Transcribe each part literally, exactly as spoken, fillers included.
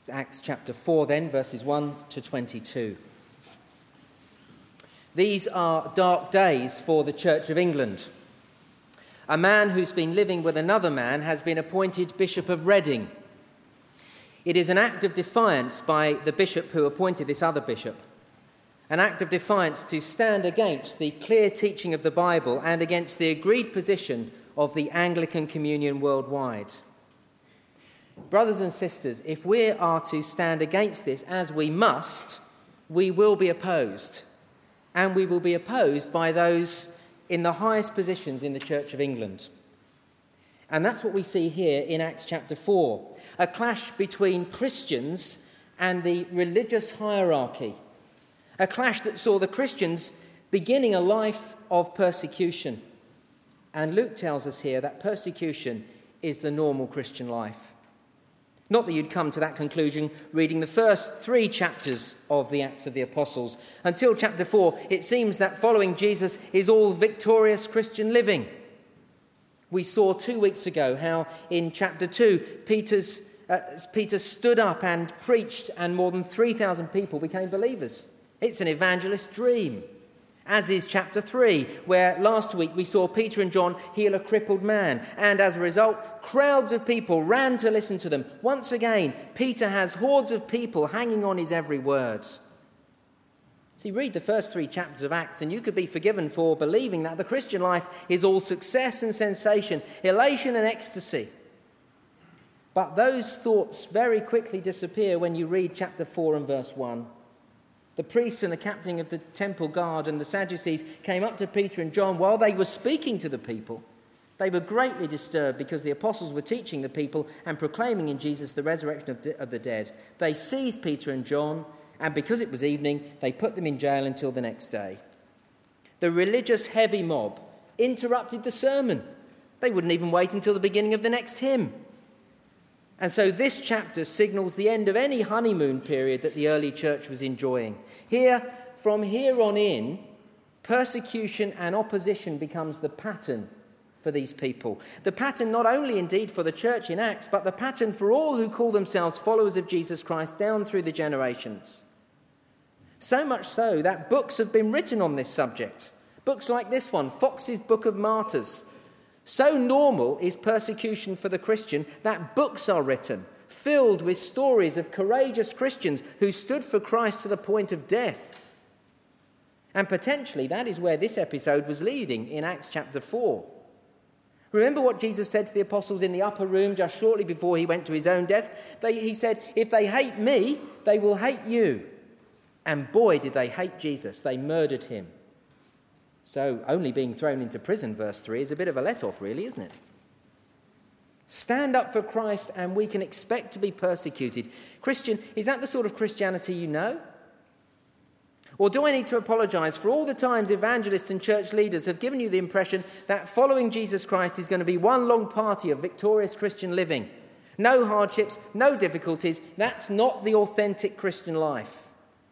It's Acts chapter four then, verses one to twenty-two. These are dark days for the Church of England. A man who's been living with another man has been appointed Bishop of Reading. It is an act of defiance by the bishop who appointed this other bishop, an act of defiance to stand against the clear teaching of the Bible and against the agreed position of the Anglican Communion worldwide. Brothers and sisters, if we are to stand against this, as we must, we will be opposed. And we will be opposed by those in the highest positions in the Church of England. And that's what we see here in Acts chapter four, a clash between Christians and the religious hierarchy, a clash that saw the Christians beginning a life of persecution. And Luke tells us here that persecution is the normal Christian life. Not that you'd come to that conclusion reading the first three chapters of the Acts of the Apostles. Until chapter four, it seems that following Jesus is all victorious Christian living. We saw two weeks ago how in chapter two, Peter's, uh, Peter stood up and preached, and more than three thousand people became believers. It's an evangelist dream. As is chapter three, where last week we saw Peter and John heal a crippled man, and as a result, crowds of people ran to listen to them. Once again, Peter has hordes of people hanging on his every word. See, read the first three chapters of Acts, and you could be forgiven for believing that the Christian life is all success and sensation, elation and ecstasy. But those thoughts very quickly disappear when you read chapter four and verse one. The priests and the captain of the temple guard and the Sadducees came up to Peter and John while they were speaking to the people. They were greatly disturbed because the apostles were teaching the people and proclaiming in Jesus the resurrection of, de- of the dead. They seized Peter and John, and because it was evening, they put them in jail until the next day. The religious heavy mob interrupted the sermon. They wouldn't even wait until the beginning of the next hymn. And so this chapter signals the end of any honeymoon period that the early church was enjoying. Here, from here on in, persecution and opposition becomes the pattern for these people. The pattern not only indeed for the church in Acts, but the pattern for all who call themselves followers of Jesus Christ down through the generations. So much so that books have been written on this subject. Books like this one, Fox's Book of Martyrs. So normal is persecution for the Christian that books are written, filled with stories of courageous Christians who stood for Christ to the point of death. And potentially that is where this episode was leading in Acts chapter four. Remember what Jesus said to the apostles in the upper room just shortly before he went to his own death? They, he said, if they hate me, they will hate you. And boy, did they hate Jesus. They murdered him. So only being thrown into prison, verse three, is a bit of a let-off, really, isn't it? Stand up for Christ and we can expect to be persecuted. Christian, is that the sort of Christianity you know? Or do I need to apologise for all the times evangelists and church leaders have given you the impression that following Jesus Christ is going to be one long party of victorious Christian living? No hardships, no difficulties. That's not the authentic Christian life.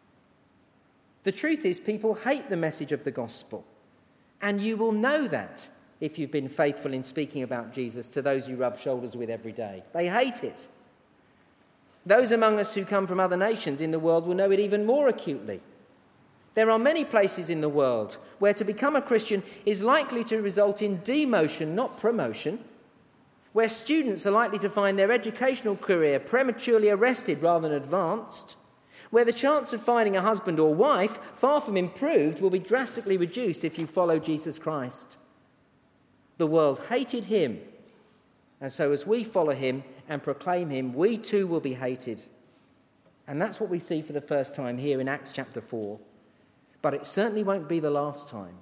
The truth is, people hate the message of the gospel. And you will know that if you've been faithful in speaking about Jesus to those you rub shoulders with every day. They hate it. Those among us who come from other nations in the world will know it even more acutely. There are many places in the world where to become a Christian is likely to result in demotion, not promotion, where students are likely to find their educational career prematurely arrested rather than advanced, where the chance of finding a husband or wife, far from improved, will be drastically reduced if you follow Jesus Christ. The world hated him, and so as we follow him and proclaim him, we too will be hated. And that's what we see for the first time here in Acts chapter four. But it certainly won't be the last time.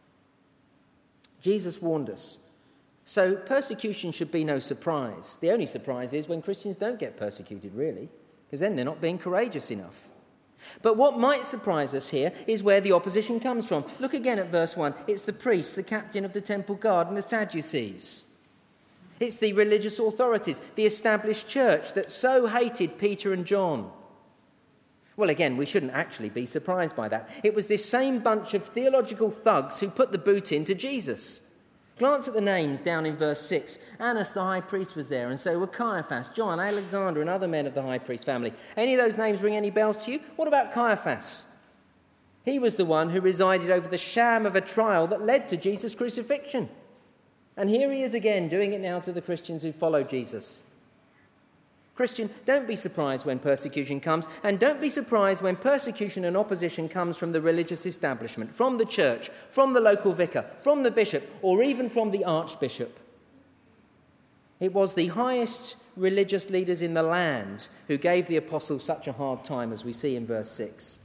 Jesus warned us. So persecution should be no surprise. The only surprise is when Christians don't get persecuted, really, because then they're not being courageous enough. But what might surprise us here is where the opposition comes from. Look again at verse one. It's the priests, the captain of the temple guard, and the Sadducees. It's the religious authorities, the established church that so hated Peter and John. Well, again, we shouldn't actually be surprised by that. It was this same bunch of theological thugs who put the boot into Jesus. Glance at the names down in verse six. Annas the high priest was there, and so were Caiaphas, John, Alexander, and other men of the high priest family. Any of those names ring any bells to you? What about Caiaphas? He was the one who resided over the sham of a trial that led to Jesus' crucifixion. And here he is again, doing it now to the Christians who follow Jesus. Christian, don't be surprised when persecution comes, and don't be surprised when persecution and opposition comes from the religious establishment, from the church, from the local vicar, from the bishop, or even from the archbishop. It was the highest religious leaders in the land who gave the apostles such a hard time, as we see in verse six.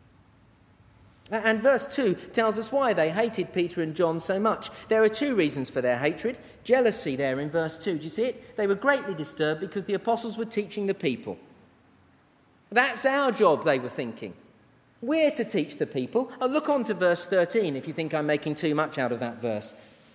And verse two tells us why they hated Peter and John so much. There are two reasons for their hatred. Jealousy there in verse two. Do you see it? They were greatly disturbed because the apostles were teaching the people. That's our job, they were thinking. We're to teach the people. Oh, look on to verse thirteen if you think I'm making too much out of that verse.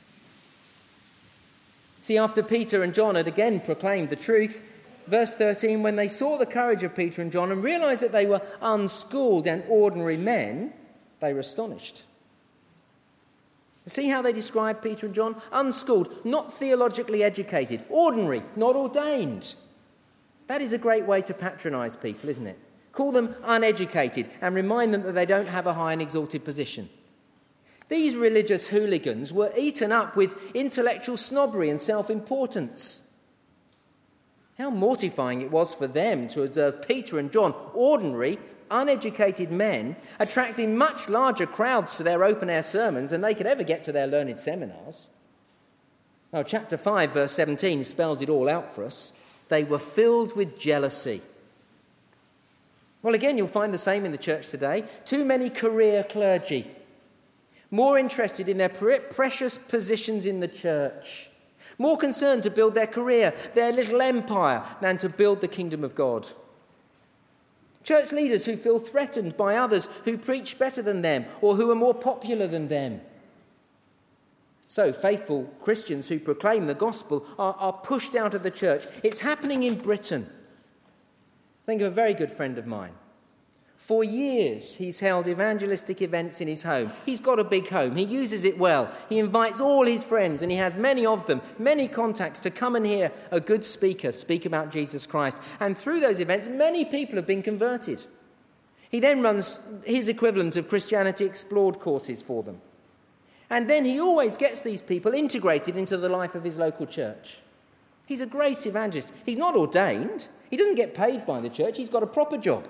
See, after Peter and John had again proclaimed the truth, verse thirteen, when they saw the courage of Peter and John and realised that they were unschooled and ordinary men, they were astonished. See how they describe Peter and John? Unschooled, not theologically educated, ordinary, not ordained. That is a great way to patronise people, isn't it? Call them uneducated and remind them that they don't have a high and exalted position. These religious hooligans were eaten up with intellectual snobbery and self-importance. How mortifying it was for them to observe Peter and John, ordinary, uneducated men, attracting much larger crowds to their open-air sermons than they could ever get to their learned seminars. Now, chapter five, verse seventeen spells it all out for us. They were filled with jealousy. Well, again, you'll find the same in the church today. Too many career clergy, more interested in their precious positions in the church, more concerned to build their career, their little empire, than to build the kingdom of God. Church leaders who feel threatened by others who preach better than them or who are more popular than them. So faithful Christians who proclaim the gospel are, are pushed out of the church. It's happening in Britain. Think of a very good friend of mine. For years, he's held evangelistic events in his home. He's got a big home. He uses it well. He invites all his friends, and he has many of them, many contacts, to come and hear a good speaker speak about Jesus Christ. And through those events, many people have been converted. He then runs his equivalent of Christianity Explored courses for them. And then he always gets these people integrated into the life of his local church. He's a great evangelist. He's not ordained. He doesn't get paid by the church. He's got a proper job.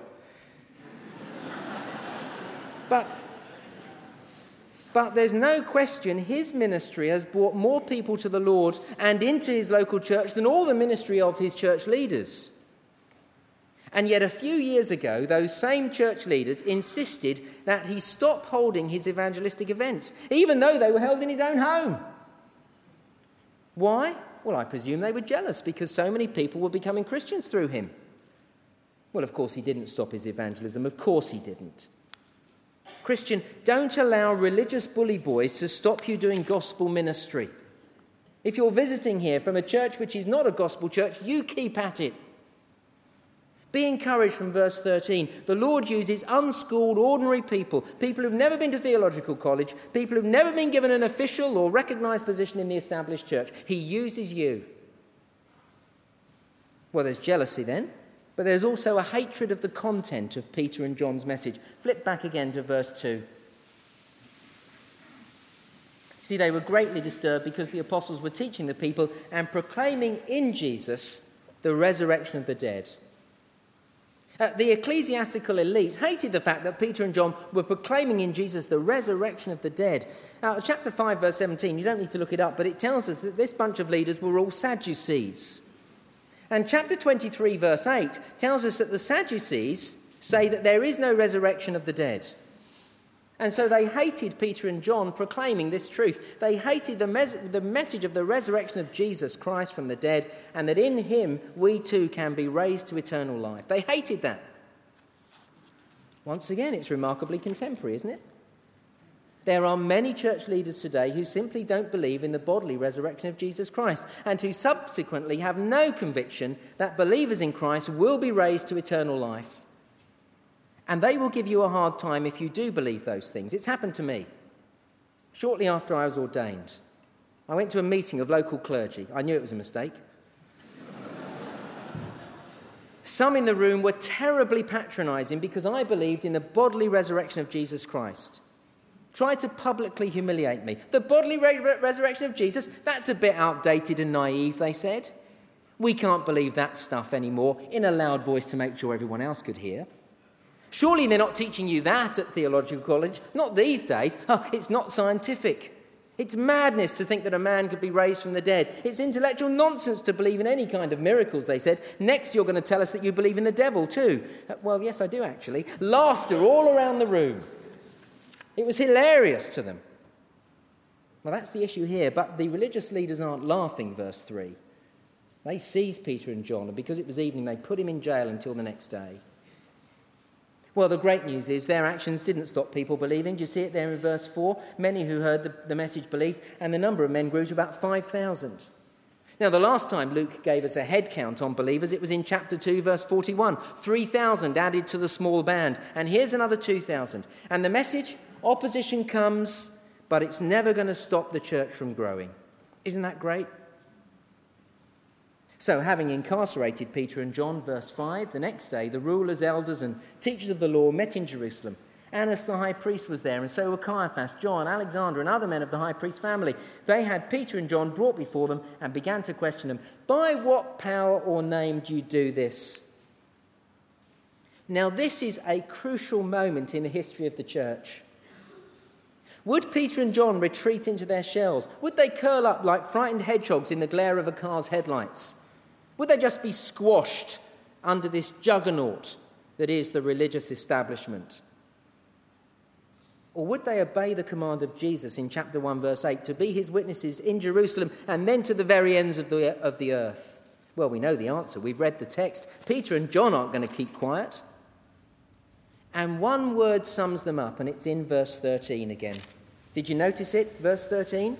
But, but there's no question his ministry has brought more people to the Lord and into his local church than all the ministry of his church leaders. And yet a few years ago, those same church leaders insisted that he stop holding his evangelistic events, even though they were held in his own home. Why? Well, I presume they were jealous because so many people were becoming Christians through him. Well, of course, he didn't stop his evangelism. Of course he didn't. Christian, don't allow religious bully boys to stop you doing gospel ministry. If you're visiting here from a church which is not a gospel church, you keep at it. Be encouraged from verse thirteen. The Lord uses unschooled, ordinary people, people who've never been to theological college, people who've never been given an official or recognised position in the established church. He uses you. Well, there's jealousy then. But there's also a hatred of the content of Peter and John's message. Flip back again to verse two. See, they were greatly disturbed because the apostles were teaching the people and proclaiming in Jesus the resurrection of the dead. Uh, the ecclesiastical elite hated the fact that Peter and John were proclaiming in Jesus the resurrection of the dead. Now, chapter five, verse seventeen, you don't need to look it up, but it tells us that this bunch of leaders were all Sadducees. And chapter twenty-three, verse eight, tells us that the Sadducees say that there is no resurrection of the dead. And so they hated Peter and John proclaiming this truth. They hated the, mes- the message of the resurrection of Jesus Christ from the dead, and that in him we too can be raised to eternal life. They hated that. Once again, it's remarkably contemporary, isn't it? There are many church leaders today who simply don't believe in the bodily resurrection of Jesus Christ and who subsequently have no conviction that believers in Christ will be raised to eternal life. And they will give you a hard time if you do believe those things. It's happened to me. Shortly after I was ordained, I went to a meeting of local clergy. I knew it was a mistake. Some in the room were terribly patronising because I believed in the bodily resurrection of Jesus Christ. Tried to publicly humiliate me. The bodily re- resurrection of Jesus, that's a bit outdated and naive, they said. We can't believe that stuff anymore, in a loud voice to make sure everyone else could hear. Surely they're not teaching you that at theological college. Not these days. Oh, it's not scientific. It's madness to think that a man could be raised from the dead. It's intellectual nonsense to believe in any kind of miracles, they said. Next, you're going to tell us that you believe in the devil too. Uh, well, yes, I do actually. Laughter all around the room. It was hilarious to them. Well, that's the issue here. But the religious leaders aren't laughing, verse three. They seized Peter and John, and because it was evening, they put him in jail until the next day. Well, the great news is their actions didn't stop people believing. Do you see it there in verse four? Many who heard the, the message believed, and the number of men grew to about five thousand. Now, the last time Luke gave us a head count on believers, it was in chapter two, verse forty-one. three thousand added to the small band, and here's another two thousand. And the message, opposition comes, but it's never going to stop the church from growing. Isn't that great? So, having incarcerated Peter and John, verse five, the next day the rulers, elders and teachers of the law met in Jerusalem. Annas the high priest was there, and so were Caiaphas, John, Alexander and other men of the high priest family. They had Peter and John brought before them and began to question them. By what power or name do you do this? Now, this is a crucial moment in the history of the church. Would Peter and John retreat into their shells? Would they curl up like frightened hedgehogs in the glare of a car's headlights? Would they just be squashed under this juggernaut that is the religious establishment? Or would they obey the command of Jesus in chapter one, verse eight, to be his witnesses in Jerusalem and then to the very ends of the, of the earth? Well, we know the answer. We've read the text. Peter and John aren't going to keep quiet. And one word sums them up, and it's in verse thirteen again. Did you notice it? Verse thirteen?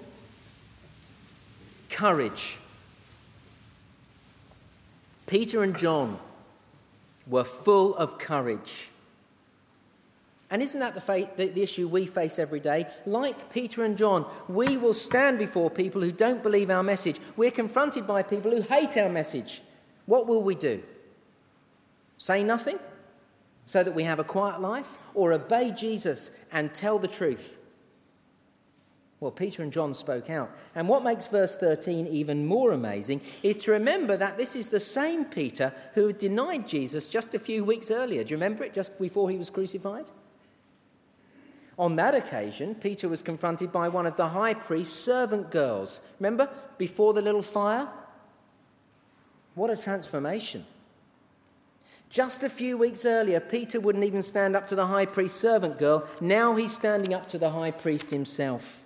Courage. Peter and John were full of courage. And isn't that the, fa- the, the issue we face every day? Like Peter and John, we will stand before people who don't believe our message. We're confronted by people who hate our message. What will we do? Say nothing so that we have a quiet life? Or obey Jesus and tell the truth? Well, Peter and John spoke out. And what makes verse thirteen even more amazing is to remember that this is the same Peter who had denied Jesus just a few weeks earlier. Do you remember it, just before he was crucified? On that occasion, Peter was confronted by one of the high priest's servant girls. Remember, before the little fire? What a transformation. Just a few weeks earlier, Peter wouldn't even stand up to the high priest's servant girl. Now he's standing up to the high priest himself.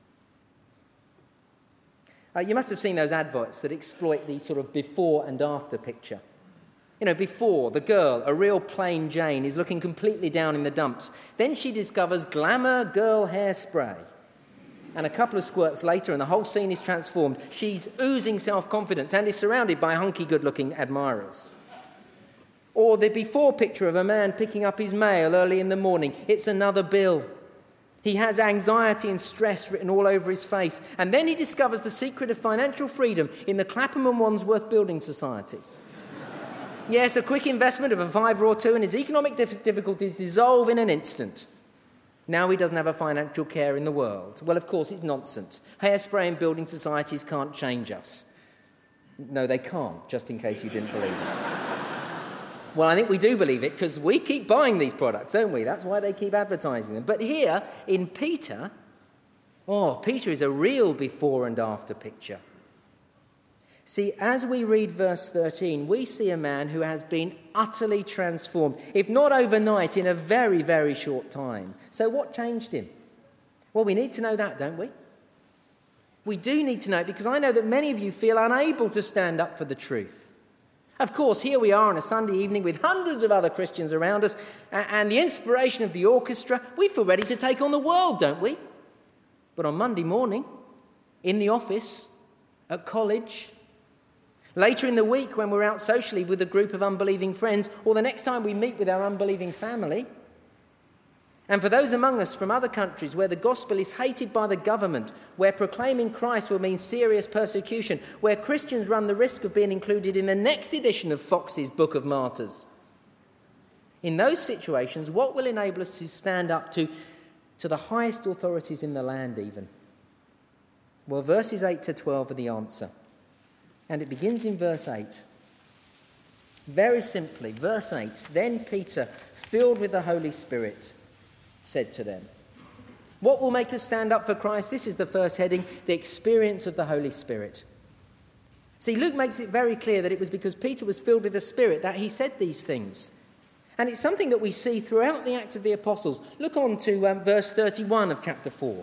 Uh, you must have seen those adverts that exploit the sort of before and after picture. You know, before, the girl, a real plain Jane, is looking completely down in the dumps. Then she discovers glamour girl hairspray. And a couple of squirts later, and the whole scene is transformed. She's oozing self-confidence and is surrounded by hunky, good-looking admirers. Or the before picture of a man picking up his mail early in the morning. It's another bill. He has anxiety and stress written all over his face. And then he discovers the secret of financial freedom in the Clapham and Wandsworth Building Society. Yes, a quick investment of a fiver or two and his economic dif- difficulties dissolve in an instant. Now he doesn't have a financial care in the world. Well, of course, it's nonsense. Hairspray and building societies can't change us. No, they can't, just in case you didn't believe it. Well, I think we do believe it because we keep buying these products, don't we? That's why they keep advertising them. But here, in Peter, oh, Peter is a real before and after picture. See, as we read verse thirteen, we see a man who has been utterly transformed, if not overnight, in a very, very short time. So what changed him? Well, we need to know that, don't we? We do need to know it because I know that many of you feel unable to stand up for the truth. Of course, here we are on a Sunday evening with hundreds of other Christians around us and the inspiration of the orchestra. We feel ready to take on the world, don't we? But on Monday morning, in the office, at college, later in the week when we're out socially with a group of unbelieving friends, or the next time we meet with our unbelieving family, And for those among us from other countries where the gospel is hated by the government, where proclaiming Christ will mean serious persecution, where Christians run the risk of being included in the next edition of Fox's Book of Martyrs. In those situations, what will enable us to stand up to, to the highest authorities in the land even? Well, verses eight to twelve are the answer. And it begins in verse eight. Very simply, verse eight, then Peter, filled with the Holy Spirit, said to them. What will make us stand up for Christ? This is the first heading, the experience of the Holy Spirit. See, Luke makes it very clear that it was because Peter was filled with the Spirit that he said these things. And it's something that we see throughout the Acts of the Apostles. Look on to um, verse thirty-one of chapter four.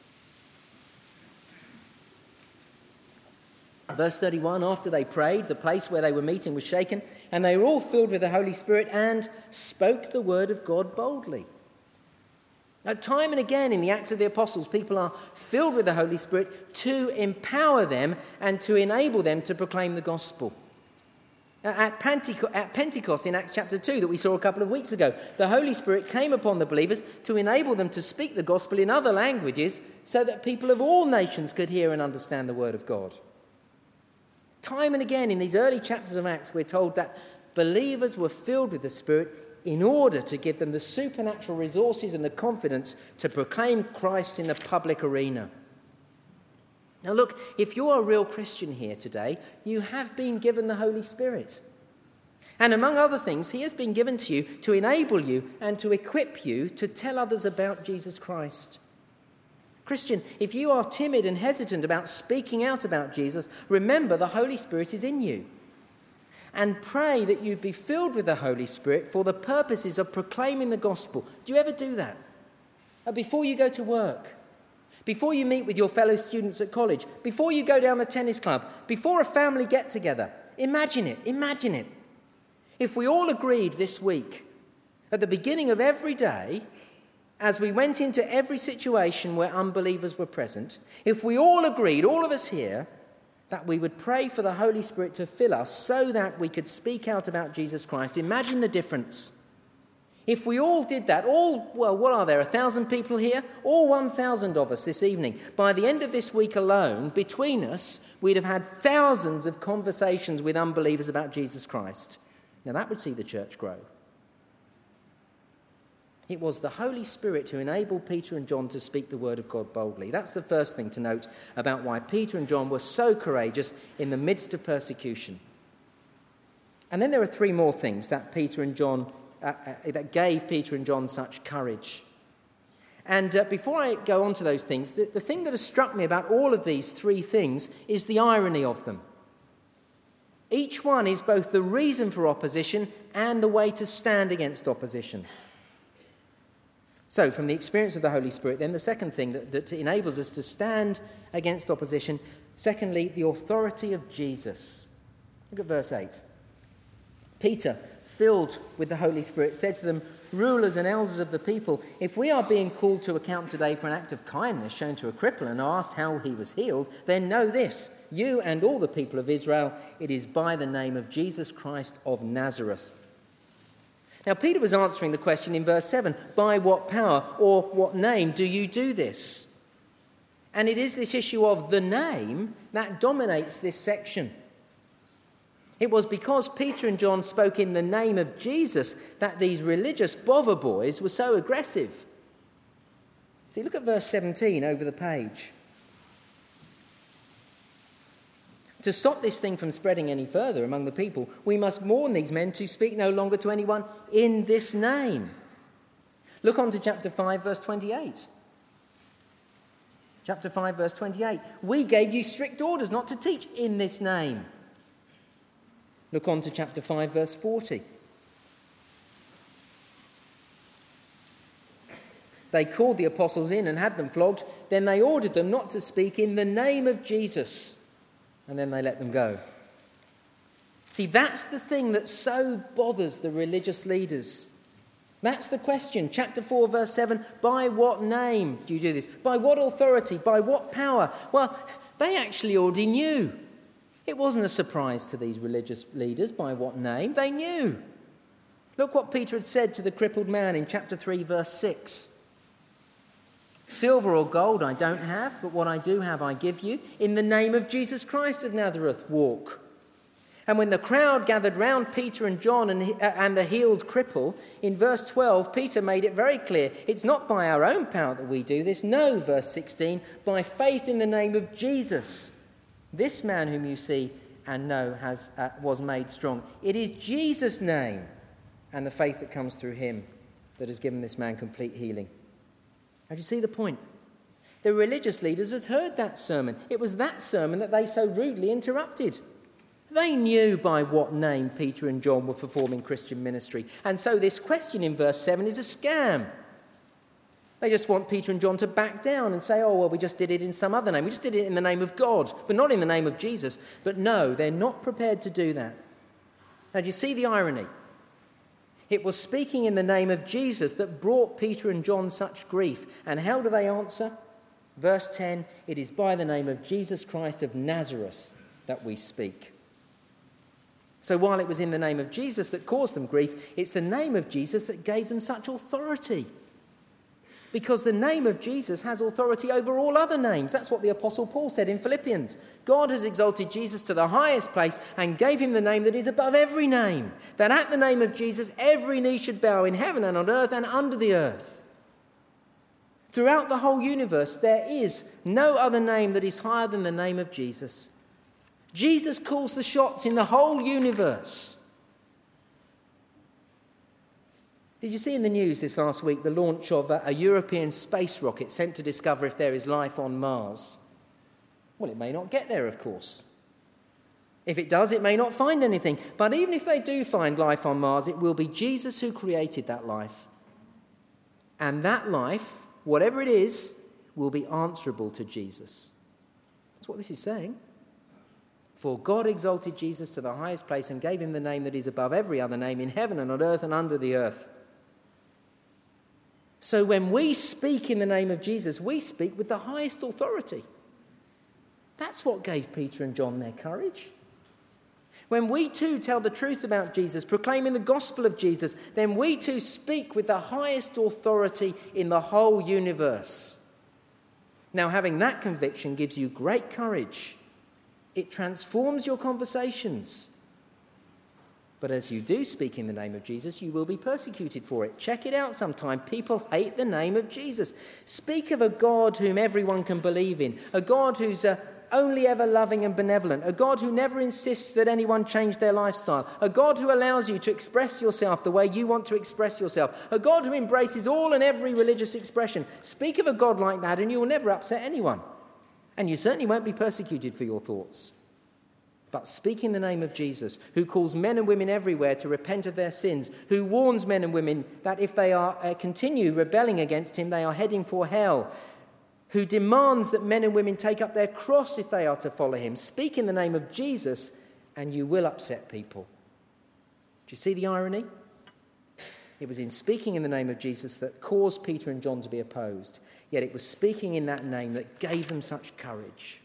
Verse thirty-one, after they prayed, the place where they were meeting was shaken, and they were all filled with the Holy Spirit and spoke the word of God boldly. Now, time and again in the Acts of the Apostles, people are filled with the Holy Spirit to empower them and to enable them to proclaim the gospel. At Pentecost in Acts chapter two that we saw a couple of weeks ago, the Holy Spirit came upon the believers to enable them to speak the gospel in other languages so that people of all nations could hear and understand the word of God. Time and again in these early chapters of Acts, we're told that believers were filled with the Spirit in order to give them the supernatural resources and the confidence to proclaim Christ in the public arena. Now look, if you're a real Christian here today, you have been given the Holy Spirit. And among other things, he has been given to you to enable you and to equip you to tell others about Jesus Christ. Christian, if you are timid and hesitant about speaking out about Jesus, remember the Holy Spirit is in you. And pray that you be filled with the Holy Spirit for the purposes of proclaiming the gospel. Do you ever do that? Before you go to work, before you meet with your fellow students at college, before you go down the tennis club, before a family get-together. Imagine it, imagine it. If we all agreed this week, at the beginning of every day, as we went into every situation where unbelievers were present, if we all agreed, all of us here, that we would pray for the Holy Spirit to fill us so that we could speak out about Jesus Christ. Imagine the difference. If we all did that, all, well, what are there, a thousand people here? All one thousand of us this evening. By the end of this week alone, between us, we'd have had thousands of conversations with unbelievers about Jesus Christ. Now that would see the church grow. It was the Holy Spirit who enabled Peter and John to speak the word of God boldly. That's the first thing to note about why Peter and John were so courageous in the midst of persecution. And then there are three more things that Peter and John, uh, uh, that gave Peter and John such courage. And uh, before I go on to those things, the, the thing that has struck me about all of these three things is the irony of them. Each one is both the reason for opposition and the way to stand against opposition. So, from the experience of the Holy Spirit, then the second thing that, that enables us to stand against opposition, secondly, the authority of Jesus. Look at verse eight. Peter, filled with the Holy Spirit, said to them, rulers and elders of the people, if we are being called to account today for an act of kindness shown to a cripple and asked how he was healed, then know this, you and all the people of Israel, it is by the name of Jesus Christ of Nazareth. Now, Peter was answering the question in verse seven, by what power or what name do you do this? And it is this issue of the name that dominates this section. It was because Peter and John spoke in the name of Jesus that these religious bother boys were so aggressive. See, look at verse seventeen over the page. To stop this thing from spreading any further among the people, we must warn these men to speak no longer to anyone in this name. Look on to chapter five, verse twenty-eight. Chapter five, verse twenty-eight. We gave you strict orders not to teach in this name. Look on to chapter five, verse forty. They called the apostles in and had them flogged. Then they ordered them not to speak in the name of Jesus. And then they let them go. See, that's the thing that so bothers the religious leaders. That's the question. Chapter four, verse seven, by what name do you do this? By what authority? By what power? Well, they actually already knew. It wasn't a surprise to these religious leaders by what name. They knew. Look what Peter had said to the crippled man in chapter three, verse six. Silver or gold I don't have, but what I do have I give you. In the name of Jesus Christ of Nazareth, walk." And when the crowd gathered round Peter and John and, and the healed cripple, in verse twelve, Peter made it very clear, it's not by our own power that we do this. No, verse sixteen, by faith in the name of Jesus. This man whom you see and know has uh, was made strong. It is Jesus' name and the faith that comes through him that has given this man complete healing. Now, do you see the point? The religious leaders had heard that sermon. It was that sermon that they so rudely interrupted. They knew by what name Peter and John were performing Christian ministry. And so this question in verse seven is a scam. They just want Peter and John to back down and say, oh, well, we just did it in some other name. We just did it in the name of God, but not in the name of Jesus. But no, they're not prepared to do that. Now, do you see the irony? It was speaking in the name of Jesus that brought Peter and John such grief. And how do they answer? Verse ten, it is by the name of Jesus Christ of Nazareth that we speak. So while it was in the name of Jesus that caused them grief, it's the name of Jesus that gave them such authority. Because the name of Jesus has authority over all other names. That's what the Apostle Paul said in Philippians. God has exalted Jesus to the highest place and gave him the name that is above every name. That at the name of Jesus, every knee should bow in heaven and on earth and under the earth. Throughout the whole universe, there is no other name that is higher than the name of Jesus. Jesus calls the shots in the whole universe. Did you see in the news this last week the launch of a, a European space rocket sent to discover if there is life on Mars? Well, it may not get there, of course. If it does, it may not find anything. But even if they do find life on Mars, it will be Jesus who created that life. And that life, whatever it is, will be answerable to Jesus. That's what this is saying. For God exalted Jesus to the highest place and gave him the name that is above every other name in heaven and on earth and under the earth. So when we speak in the name of Jesus, we speak with the highest authority. That's what gave Peter and John their courage. When we too tell the truth about Jesus, proclaiming the gospel of Jesus, then we too speak with the highest authority in the whole universe. Now, having that conviction gives you great courage. It transforms your conversations. But as you do speak in the name of Jesus, you will be persecuted for it. Check it out sometime. People hate the name of Jesus. Speak of a God whom everyone can believe in, a God who's uh, only ever loving and benevolent, a God who never insists that anyone change their lifestyle, a God who allows you to express yourself the way you want to express yourself, a God who embraces all and every religious expression. Speak of a God like that and you will never upset anyone. And you certainly won't be persecuted for your thoughts. But speak in the name of Jesus, who calls men and women everywhere to repent of their sins, who warns men and women that if they are uh, continue rebelling against him, they are heading for hell, who demands that men and women take up their cross if they are to follow him. Speak in the name of Jesus, and you will upset people. Do you see the irony? It was in speaking in the name of Jesus that caused Peter and John to be opposed. Yet it was speaking in that name that gave them such courage.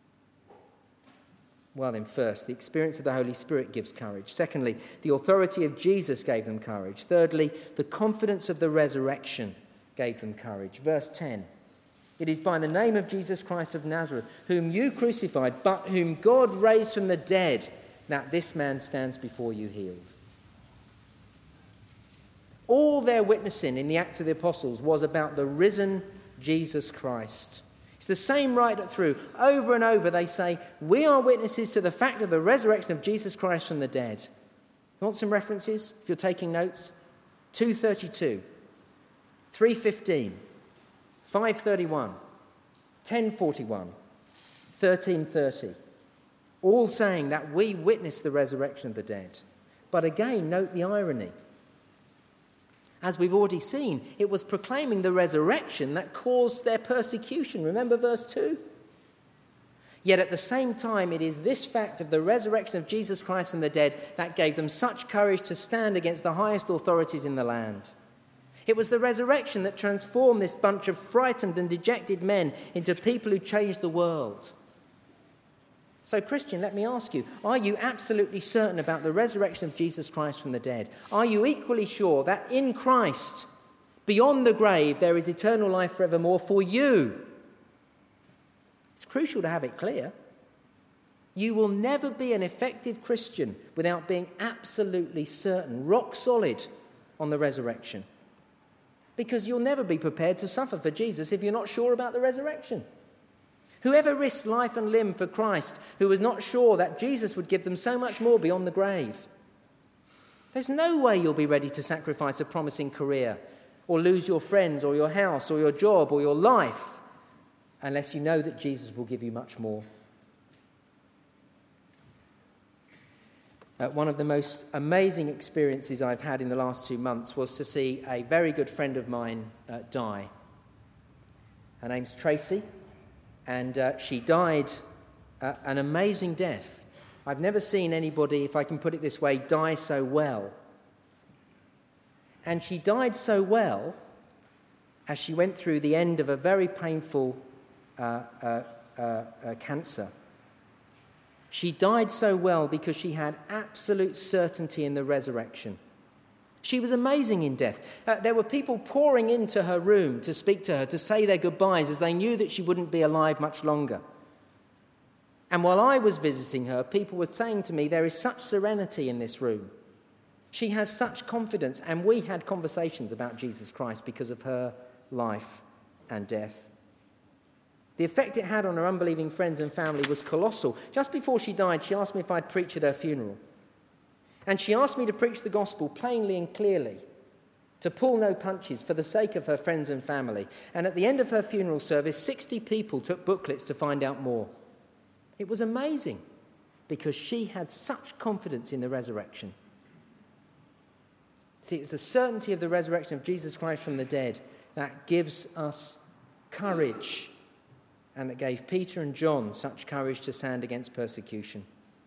Well then, first, the experience of the Holy Spirit gives courage. Secondly, the authority of Jesus gave them courage. Thirdly, the confidence of the resurrection gave them courage. Verse ten, it is by the name of Jesus Christ of Nazareth, whom you crucified, but whom God raised from the dead, that this man stands before you healed. All their witnessing in the Acts of the Apostles was about the risen Jesus Christ. It's the same right through. Over and over they say, we are witnesses to the fact of the resurrection of Jesus Christ from the dead. You want some references if you're taking notes? two thirty-two, three fifteen, five thirty-one, ten forty-one, thirteen thirty. All saying that we witness the resurrection of the dead. But again, note the irony. As we've already seen, it was proclaiming the resurrection that caused their persecution. Remember verse two? Yet at the same time, it is this fact of the resurrection of Jesus Christ from the dead that gave them such courage to stand against the highest authorities in the land. It was the resurrection that transformed this bunch of frightened and dejected men into people who changed the world. So, Christian, let me ask you, are you absolutely certain about the resurrection of Jesus Christ from the dead? Are you equally sure that in Christ, Beyond the grave, there is eternal life forevermore for you. It's crucial to have it clear. You will never be an effective Christian without being absolutely certain, rock solid on the resurrection. Because you'll never be prepared to suffer for Jesus if you're not sure about the resurrection. Whoever risks life and limb for Christ, who was not sure that Jesus would give them so much more beyond the grave. There's no way you'll be ready to sacrifice a promising career or lose your friends or your house or your job or your life unless you know that Jesus will give you much more. Uh, one of the most amazing experiences I've had in the last two months was to see a very good friend of mine uh, die. Her name's Tracy, and uh, she died uh, an amazing death. I've never seen anybody, if I can put it this way, die so well. And she died so well as she went through the end of a very painful uh, uh, uh, uh, cancer. She died so well because she had absolute certainty in the resurrection. She was amazing in death. Uh, there were people pouring into her room to speak to her, to say their goodbyes, as they knew that she wouldn't be alive much longer. And while I was visiting her, people were saying to me, there is such serenity in this room. She has such confidence. And we had conversations about Jesus Christ because of her life and death. The effect it had on her unbelieving friends and family was colossal. Just before she died, she asked me if I'd preach at her funeral. And she asked me to preach the gospel plainly and clearly, to pull no punches for the sake of her friends and family. And at the end of her funeral service, sixty people took booklets to find out more. It was amazing because she had such confidence in the resurrection. See, it's the certainty of the resurrection of Jesus Christ from the dead that gives us courage, and that gave Peter and John such courage to stand against persecution.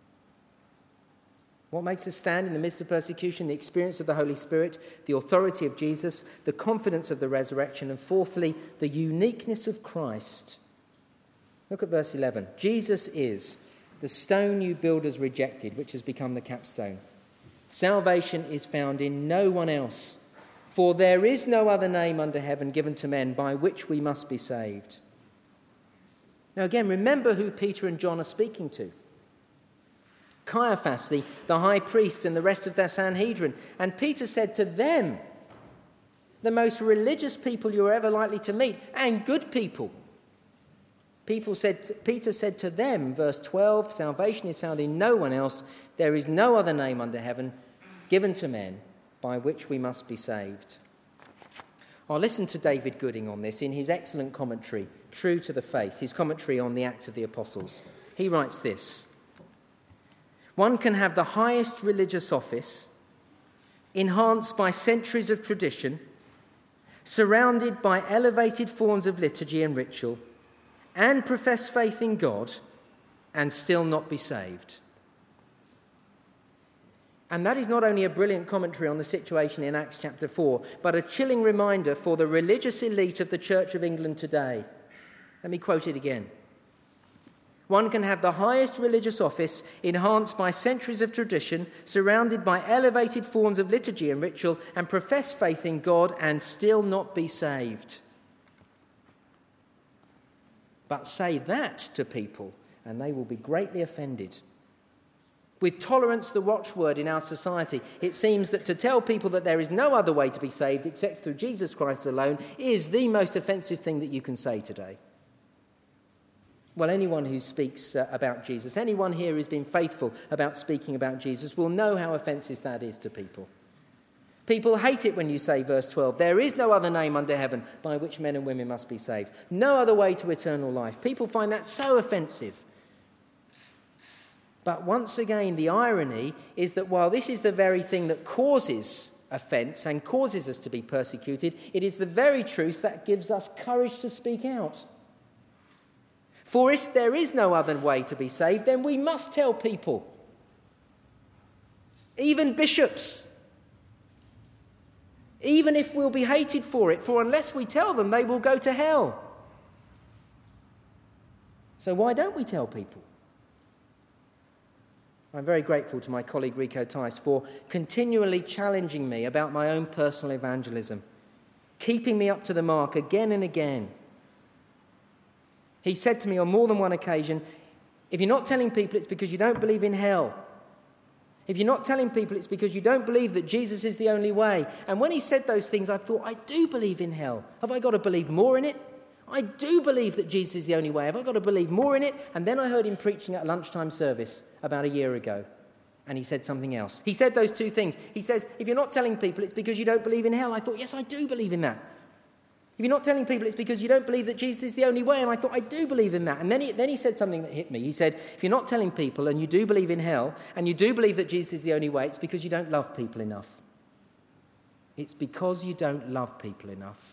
What makes us stand in the midst of persecution? The experience of the Holy Spirit, the authority of Jesus, the confidence of the resurrection, and fourthly, the uniqueness of Christ. Look at verse eleven. Jesus is the stone you builders rejected, which has become the capstone. Salvation is found in no one else, for there is no other name under heaven given to men by which we must be saved. Now again, remember who Peter and John are speaking to. Caiaphas, the, the high priest, and the rest of their Sanhedrin. And Peter said to them, the most religious people you're ever likely to meet, and good people. People said, Peter said to them, verse twelve, salvation is found in no one else. There is no other name under heaven given to men by which we must be saved. I'll listen to David Gooding on this in his excellent commentary, True to the Faith, his commentary on the Acts of the Apostles. He writes this: one can have the highest religious office, enhanced by centuries of tradition, surrounded by elevated forms of liturgy and ritual, and profess faith in God, and still not be saved. And that is not only a brilliant commentary on the situation in Acts chapter four, but a chilling reminder for the religious elite of the Church of England today. Let me quote it again. One can have the highest religious office, enhanced by centuries of tradition, surrounded by elevated forms of liturgy and ritual, and profess faith in God, and still not be saved. But say that to people, and they will be greatly offended. With tolerance the watchword in our society, it seems that to tell people that there is no other way to be saved except through Jesus Christ alone is the most offensive thing that you can say today. Well, anyone who speaks uh, about Jesus, anyone here who's been faithful about speaking about Jesus will know how offensive that is to people. People hate it when you say, verse twelve, there is no other name under heaven by which men and women must be saved. No other way to eternal life. People find that so offensive. But once again, the irony is that while this is the very thing that causes offence and causes us to be persecuted, it is the very truth that gives us courage to speak out. For if there is no other way to be saved, then we must tell people, even bishops, even if we'll be hated for it, for unless we tell them, they will go to hell. So why don't we tell people? I'm very grateful to my colleague Rico Tice for continually challenging me about my own personal evangelism. keeping me up to the mark again and again. He said to me on more than one occasion, if you're not telling people, it's because you don't believe in hell. If you're not telling people, it's because you don't believe that Jesus is the only way. And when he said those things, I thought, I do believe in hell. Have I got to believe more in it? I do believe that Jesus is the only way. Have I got to believe more in it? And then I heard him preaching at a lunchtime service about a year ago. And he said something else. He said those two things. He says, if you're not telling people, it's because you don't believe in hell. I thought, yes, I do believe in that. If you're not telling people, it's because you don't believe that Jesus is the only way. And I thought, I do believe in that. And then he, then he said something that hit me. He said, if you're not telling people and you do believe in hell and you do believe that Jesus is the only way, it's because you don't love people enough. It's because you don't love people enough.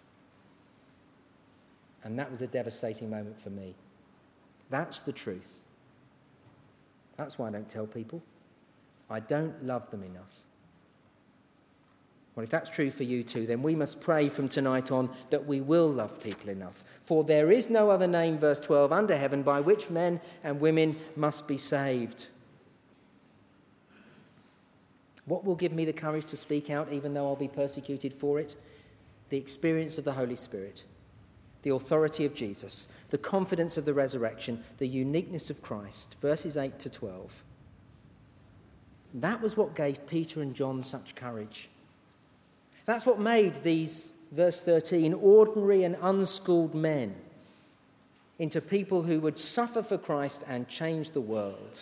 And that was a devastating moment for me. That's the truth. That's why I don't tell people. I don't love them enough. Well, if that's true for you too, then we must pray from tonight on that we will love people enough. For there is no other name, verse twelve, under heaven by which men and women must be saved. What will give me the courage to speak out even though I'll be persecuted for it? The experience of the Holy Spirit, the authority of Jesus, the confidence of the resurrection, the uniqueness of Christ. Verses eight to twelve. That was what gave Peter and John such courage. That's what made these, verse thirteen, ordinary and unschooled men into people who would suffer for Christ and change the world.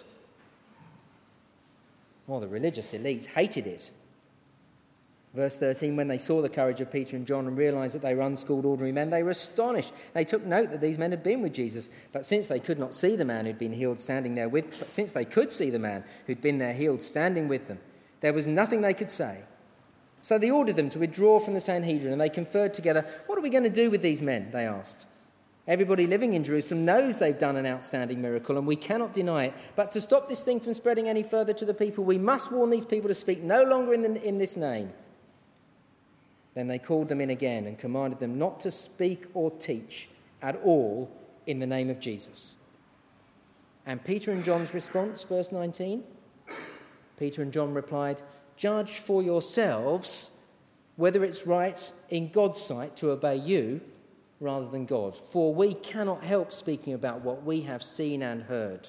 Well, the religious elites hated it. Verse thirteen, when they saw the courage of Peter and John and realised that they were unschooled ordinary men, they were astonished. They took note that these men had been with Jesus. But since they could not see the man who'd been healed standing there with, but since they could see the man who'd been there healed standing with them, there was nothing they could say. So they ordered them to withdraw from the Sanhedrin, and they conferred together, what are we going to do with these men, they asked. Everybody living in Jerusalem knows they've done an outstanding miracle, and we cannot deny it. But to stop this thing from spreading any further to the people, we must warn these people to speak no longer in, the, in this name. Then they called them in again and commanded them not to speak or teach at all in the name of Jesus. And Peter and John's response, verse nineteen, Peter and John replied, judge for yourselves whether it's right in God's sight to obey you rather than God, for we cannot help speaking about what we have seen and heard.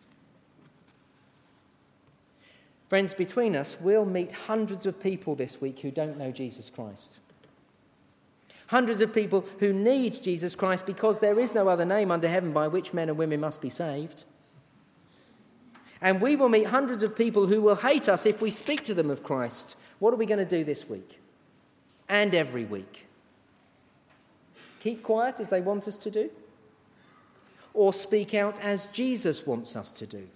Friends, between us, we'll meet hundreds of people this week who don't know Jesus Christ. Hundreds of people who need Jesus Christ because there is no other name under heaven by which men and women must be saved. And we will meet hundreds of people who will hate us if we speak to them of Christ. What are we going to do this week? And every week? Keep quiet as they want us to do? Or speak out as Jesus wants us to do?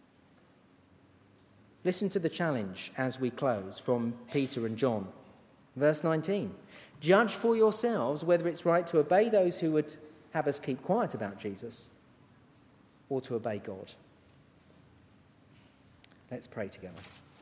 Listen to the challenge as we close from Peter and John. Verse nineteen. Judge for yourselves whether it's right to obey those who would have us keep quiet about Jesus or to obey God. Let's pray together.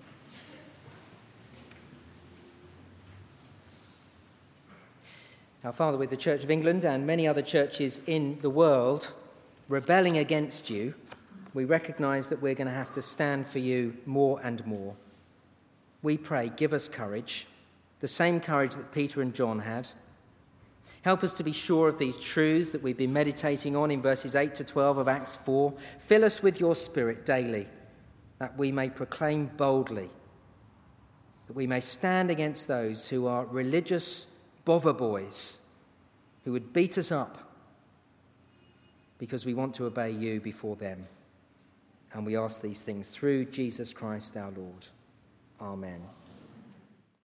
Our Father, with the Church of England and many other churches in the world rebelling against you, we recognise that we're going to have to stand for you more and more. We pray, give us courage, the same courage that Peter and John had. Help us to be sure of these truths that we've been meditating on in verses eight to twelve of Acts four. Fill us with your Spirit daily, that we may proclaim boldly, that we may stand against those who are religious bother boys, who would beat us up because we want to obey you before them. And we ask these things through Jesus Christ our Lord. Amen.